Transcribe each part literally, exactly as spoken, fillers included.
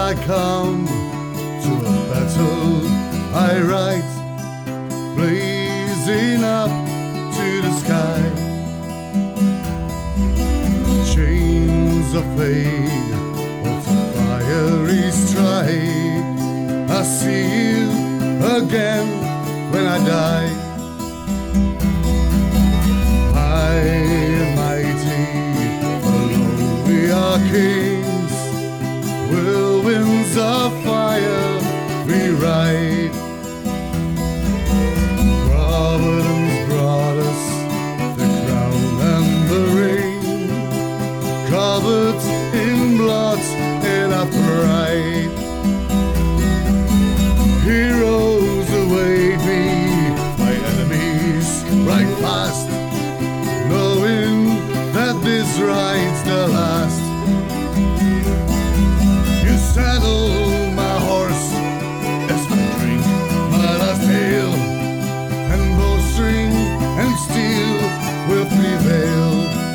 I come to a battle I ride, blazing up to the sky. Chains of fate, of fiery strike. I see you again when I die. High and mighty, alone we are kings. Whirlwinds of fire we ride. Providence brought us the crown and the ring, covered in blood and our pride. Heroes await me, my enemies ride fast, knowing that this ride's the last. You saddle my horse as I drink my last ale, and bowstring and steel will prevail.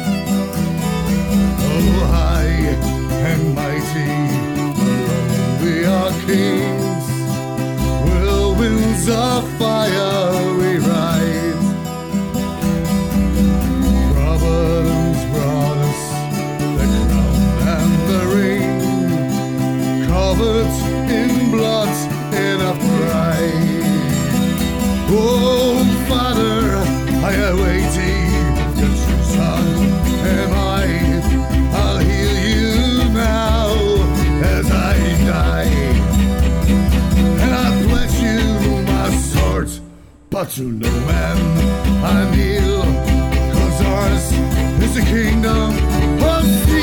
Oh, high and mighty, alone we are kings. Whirlwinds of fire we ride. Providence brought us the crown and the ring, covered in blood and of pride. Oh, Father, I await thee, your true son am I. I'll heal you now as I die. And I pledge you my sword, but to no man I kneel, 'cause ours is the kingdom of